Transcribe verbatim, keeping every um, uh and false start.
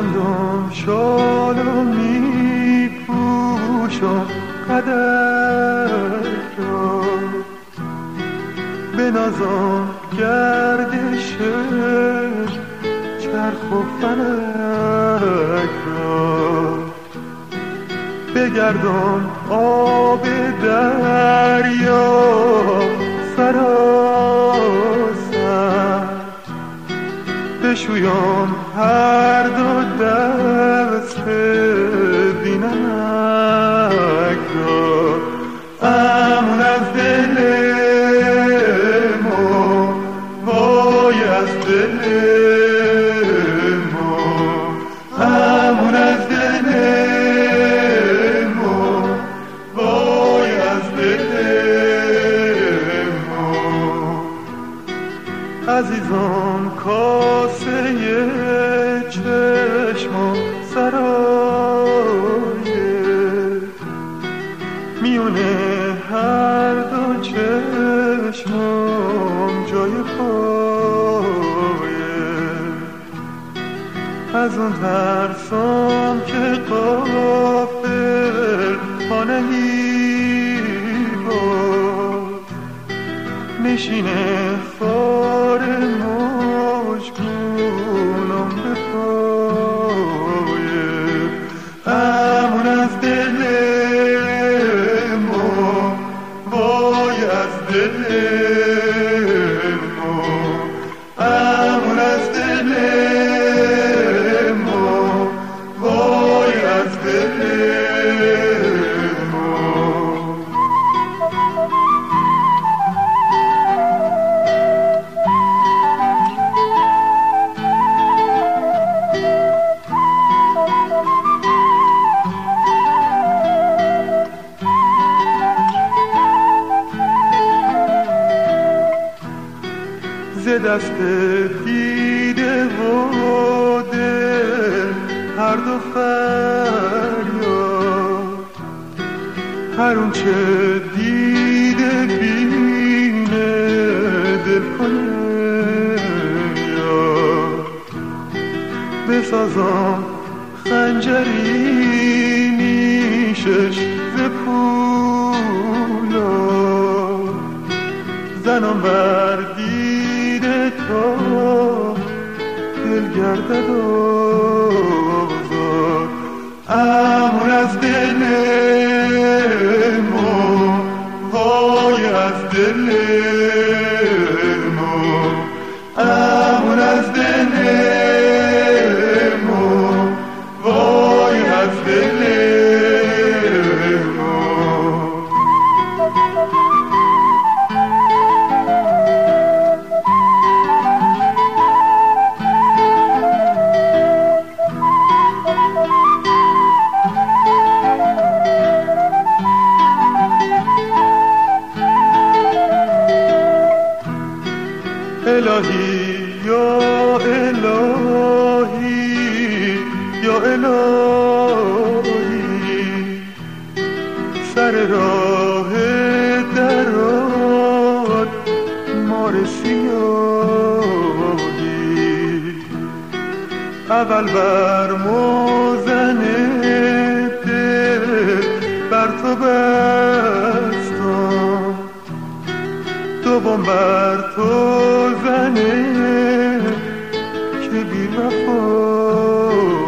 گندم شال و می پوشم قدر را، به نازم گردشش چرخ و فلک را، بگردم آب دریا سراسر، بشویم هر دو دست بینمک را. امون از دل ما، وای از دل ما، امون از دل ما، وای از دل ما. عزیزان کاسه چشم و سرایه، میونه هر دو چشمم جای پایه. از اون ترسام که غافل خانهی باد، نشینه خار مشکونم به پایه. امون از دل ما، وای از دل ما، امون از دل ما، وای از دل ما. ز دست دیده و دل هر دو فریاد، هر اون چه دیده بینه دل کنه یاد. بسازم خنجری نیشش ز پولاد، زنم بر دیده تا دل گردد آزاد. امون از دل ما، وای از دل ما، امون از دل ما، وای از دل ما. الهی یا الهی یا الهی، سر راه درات مار سیاهی، اول بر موزن دل بر تو بستم، دوم بر تو زنه که بی وفا